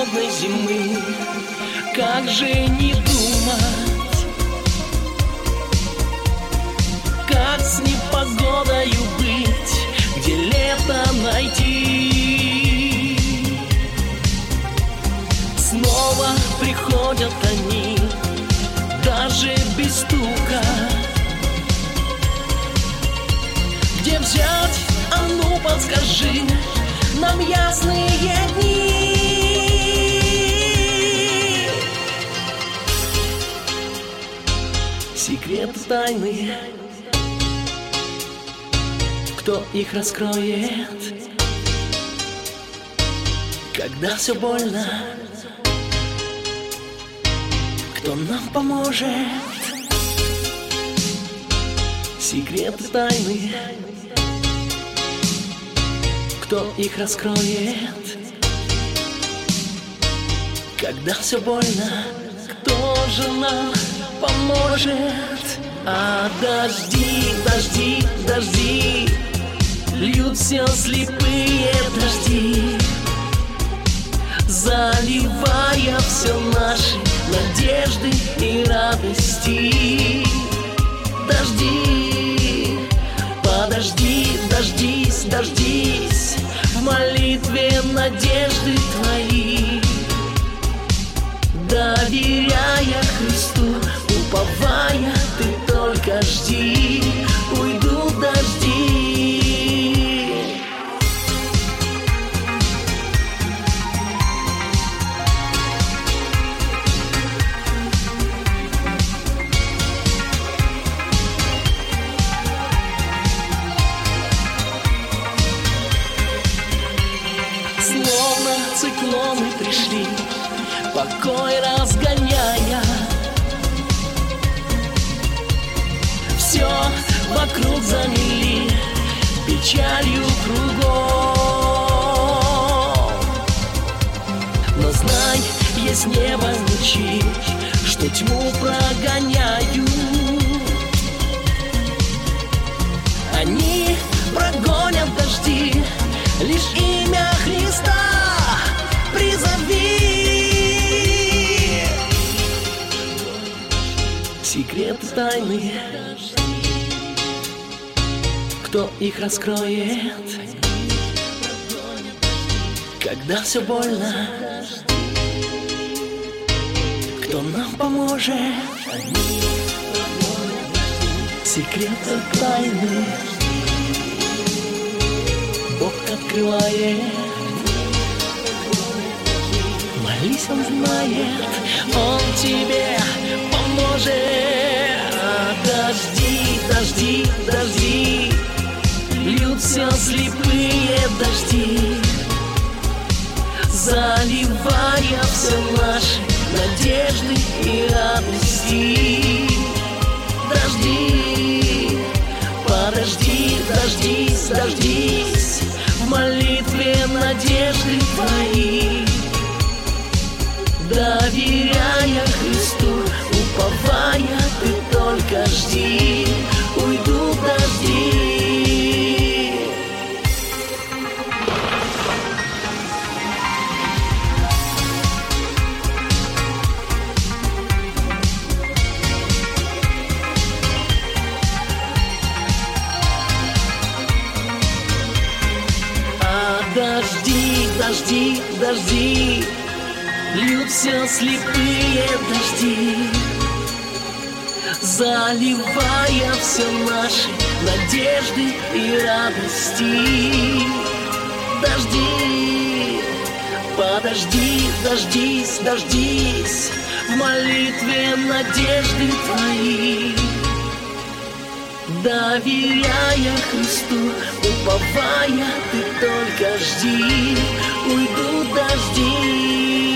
холодной зимы. Как же не думать, как с непогодою быть, где лето найти. Снова приходят они, даже без стука. Где взять, а ну подскажи, нам ясные дни? Секреты тайны, кто их раскроет, когда все больно, кто нам поможет? Секреты тайны, кто их раскроет, когда все больно, кто же нам поможет? А дожди, дожди, дожди, льют все слепые дожди, заливая все наши надежды и радости. Дожди, подожди, дождись, дождись, в молитве надежды твои, доверяя Христу, уповая, ты только жди, уйдут дожди. Словно циклоны пришли, покой разгоняя, все вокруг замели печалью кругом. Но знай, есть небо лучи, что тьму прогоняют. Они прогонят дожди, лишь имя Христа призови. Секреты тайны, кто их раскроет, когда все больно, кто нам поможет? Секреты тайны Бог открывает, молись, Он знает, Он тебе поможет. Дожди, дожди, дожди, льют все слепые дожди, заливая все наши надежды и радости. Дожди, подожди, дождись, дождись, в молитве надежды твои, доверяя Христу, уповая, ты только жди, уйдут дожди. Дожди, дожди, дожди, льют все слепые дожди, заливая все наши надежды и радости. Дожди, подожди, дождись, дождись, в молитве надежды твои, доверяя Христу, уповая, ты только жди, уйдут дожди.